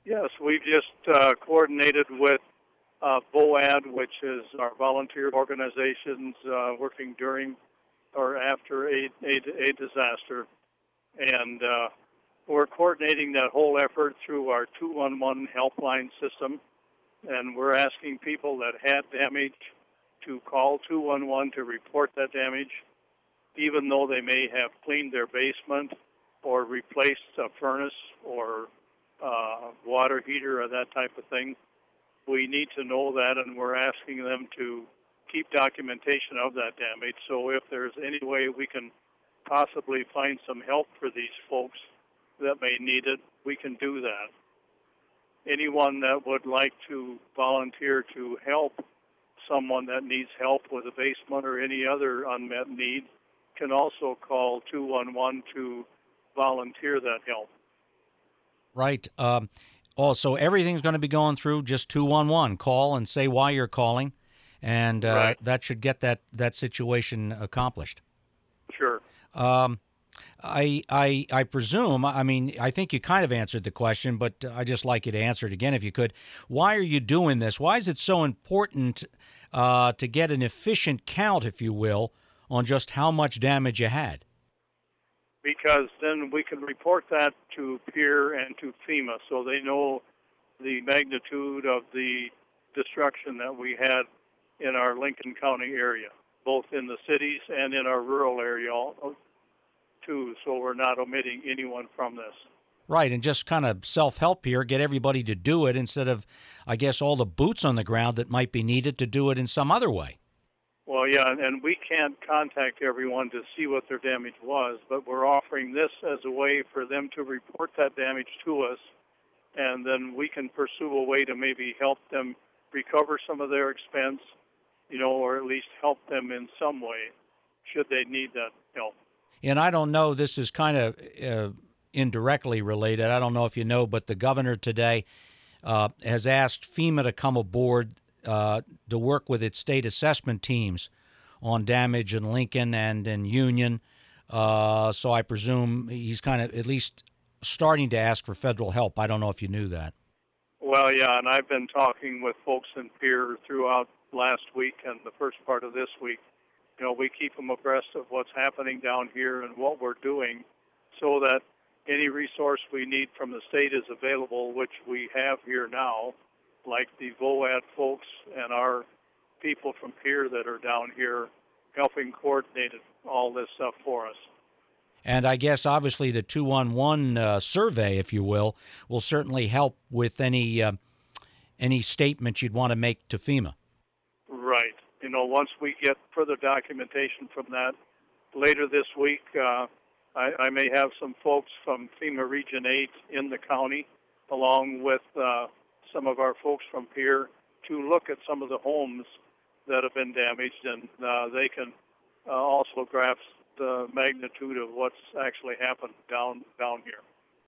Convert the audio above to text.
Yes, we've just coordinated with VOAD, which is our volunteer organizations working during or after a disaster. And we're coordinating that whole effort through our 211 helpline system. And we're asking people that had damage to call 211 to report that damage, even though they may have cleaned their basement or replaced a furnace or water heater or that type of thing. We need to know that, and we're asking them to keep documentation of that damage. So if there's any way we can possibly find some help for these folks that may need it, we can do that. Anyone that would like to volunteer to help someone that needs help with a basement or any other unmet need can also call 211 to volunteer that help. Right. Also, everything's going to be going through just 211. Call and say why you're calling, and right. That should get that situation accomplished. Sure. I presume, I mean, I think you kind of answered the question, but I'd just like you to answer it again if you could. Why are you doing this? Why is it so important to get an efficient count, if you will, on just how much damage you had? Because then we can report that to PEER and to FEMA so they know the magnitude of the destruction that we had in our Lincoln County area, both in the cities and in our rural area too, so we're not omitting anyone from this. Right, and just kind of self-help here, get everybody to do it instead of, I guess, all the boots on the ground that might be needed to do it in some other way. Well, yeah, and we can't contact everyone to see what their damage was, but we're offering this as a way for them to report that damage to us, and then we can pursue a way to maybe help them recover some of their expense, or at least help them in some way, should they need that help. And I don't know, this is kind of indirectly related. I don't know if you know, but the governor today has asked FEMA to come aboard to work with its state assessment teams on damage in Lincoln and in Union. So I presume he's kind of at least starting to ask for federal help. I don't know if you knew that. Well, yeah, and I've been talking with folks in PEER throughout last week and the first part of this week. We keep them abreast of what's happening down here and what we're doing so that any resource we need from the state is available, which we have here now, like the VOAD folks and our people from PEER that are down here helping coordinate all this stuff for us. And I guess, obviously, the 211 survey, if you will certainly help with any statement you'd want to make to FEMA. Right. Once we get further documentation from that later this week, I may have some folks from FEMA Region 8 in the county, along with some of our folks from PEER, to look at some of the homes that have been damaged, and they can also grasp the magnitude of what's actually happened down here.